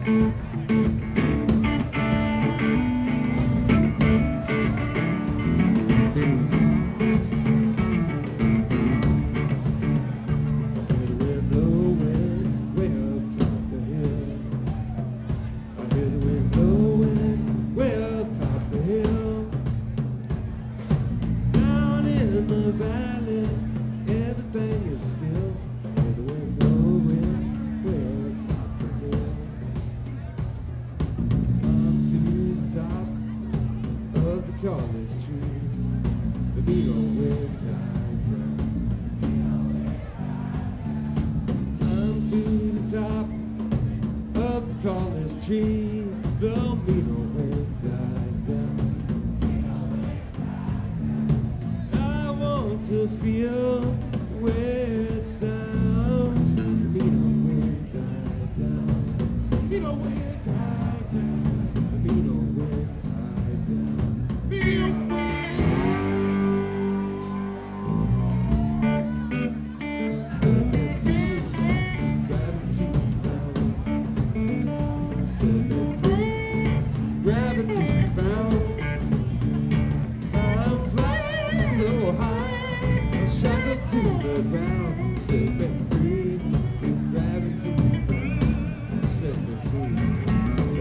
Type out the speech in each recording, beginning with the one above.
Tallest tree, the beetle will die down. I'm to the top of the tallest tree, the beetle will die down. I want to feel where it sounds, the beetle will die down. The beetle will die down. The beetle will die down. Gravity bound, time flies so high, shackled to the ground, set me free, gravity bound, set me free.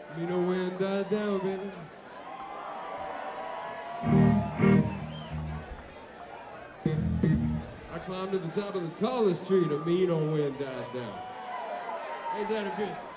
Me no wind died down, baby. I climbed to the top of the tallest tree, the mean old wind died down. Ain't that a bitch?